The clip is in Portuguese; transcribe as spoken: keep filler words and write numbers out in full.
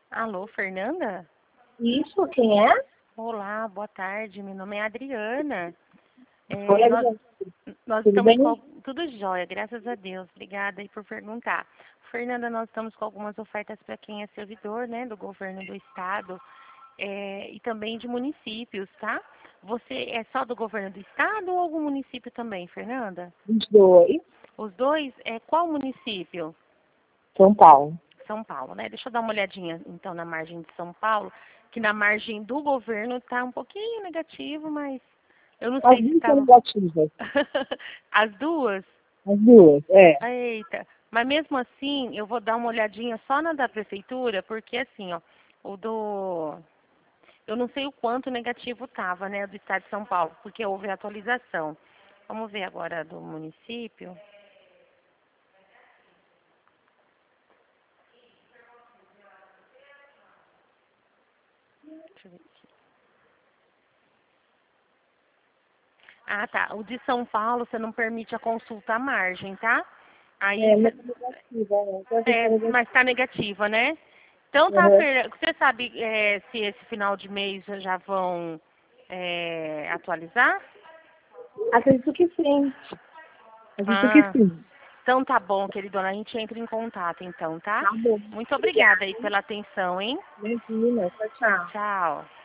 Alô, Fernanda? Isso, quem é? Olá, boa tarde. Meu nome é Adriana. É, Oi, nós, Adriana. nós Tudo estamos bem? com... Tudo jóia, graças a Deus. Obrigada aí por perguntar. Fernanda, nós estamos com algumas ofertas para quem é servidor, né, do governo do estado é, e também de municípios, tá? Você é só do governo do estado ou algum município também, Fernanda? Os dois, Os dois, é qual município? São Paulo. São Paulo, né? Deixa eu dar uma olhadinha, então, na margem de São Paulo, que na margem do governo está um pouquinho negativo, mas eu não As sei se duas são estava... negativas. As duas? As duas, é. Eita, mas mesmo assim, eu vou dar uma olhadinha só na da prefeitura, porque assim, ó, o do... Eu não sei o quanto negativo estava, né, do estado de São Paulo, porque houve a atualização. Vamos ver agora do município. Deixa eu ver aqui. Ah, tá. O de São Paulo, você não permite a consulta à margem, tá? Aí É, você... mas é negativa, né? Então, É, é negativa. mas tá negativa, né? Então tá, Uhum. Fer... Você sabe é, se esse final de mês já vão é, atualizar? Acredito que sim. Acredito que Ah, sim. então tá bom, queridona. A gente entra em contato então, tá? Tá bom. Muito obrigada Obrigada. aí pela atenção, hein? Imagina. Tchau, tchau. Tchau.